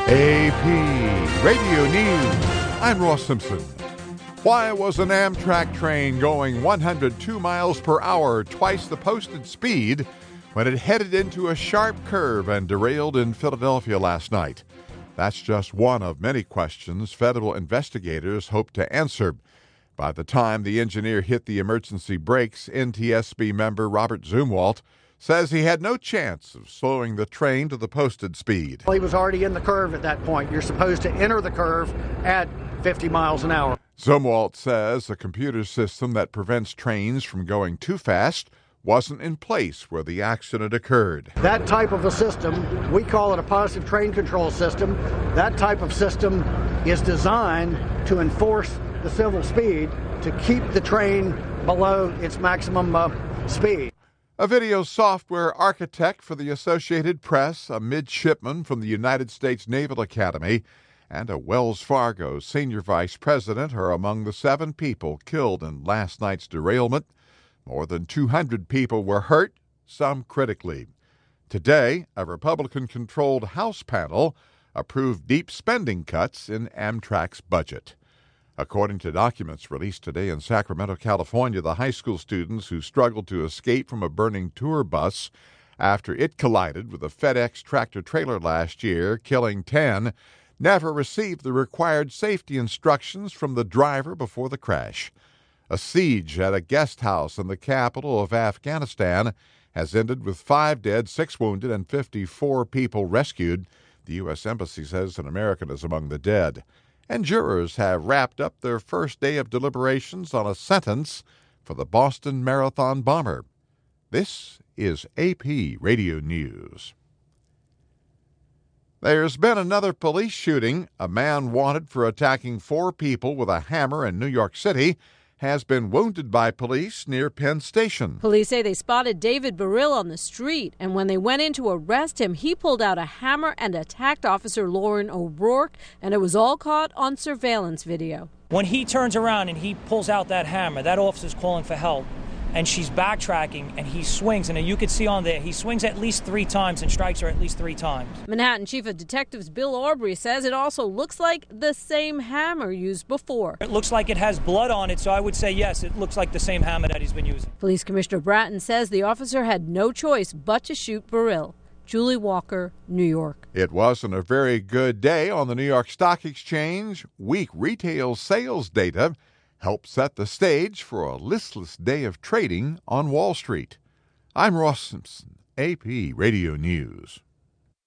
AP Radio News. I'm Ross Simpson. Why was an Amtrak train going 102 miles per hour, twice the posted speed, when it headed into a sharp curve and derailed in Philadelphia last night? That's just one of many questions federal investigators hope to answer. By the time the engineer hit the emergency brakes, NTSB member Robert Zumwalt says he had no chance of slowing the train to the posted speed. Well, he was already in the curve at that point. You're supposed to enter the curve at 50 miles an hour. Zumwalt says a computer system that prevents trains from going too fast wasn't in place where the accident occurred. That type of a system, we call it a positive train control system. That type of system is designed to enforce the civil speed to keep the train below its maximum speed. A video software architect for the Associated Press, a midshipman from the United States Naval Academy, and a Wells Fargo senior vice president are among the 7 people killed in last night's derailment. More than 200 people were hurt, some critically. Today, a Republican-controlled House panel approved deep spending cuts in Amtrak's budget. According to documents released today in Sacramento, California, the high school students who struggled to escape from a burning tour bus after it collided with a FedEx tractor-trailer last year, killing 10, never received the required safety instructions from the driver before the crash. A siege at a guest house in the capital of Afghanistan has ended with 5 dead, 6 wounded, and 54 people rescued. The U.S. Embassy says an American is among the dead. And jurors have wrapped up their first day of deliberations on a sentence for the Boston Marathon bomber. This is AP Radio News. There's been another police shooting. A man wanted for attacking 4 people with a hammer in New York City has been wounded by police near Penn Station. Police say they spotted David Burrill on the street, and when they went in to arrest him, he pulled out a hammer and attacked Officer Lauren O'Rourke, and it was all caught on surveillance video. When he turns around and he pulls out that hammer, that officer's calling for help, and she's backtracking, and he swings, and you can see on there, he swings at least 3 times and strikes her at least 3 times. Manhattan Chief of Detectives Bill Aubrey says it also looks like the same hammer used before. It looks like it has blood on it, so I would say yes, it looks like the same hammer that he's been using. Police Commissioner Bratton says the officer had no choice but to shoot Burrill. Julie Walker, New York. It wasn't a very good day on the New York Stock Exchange. Weak retail sales data helped set the stage for a listless day of trading on Wall Street. I'm Ross Simpson, AP Radio News.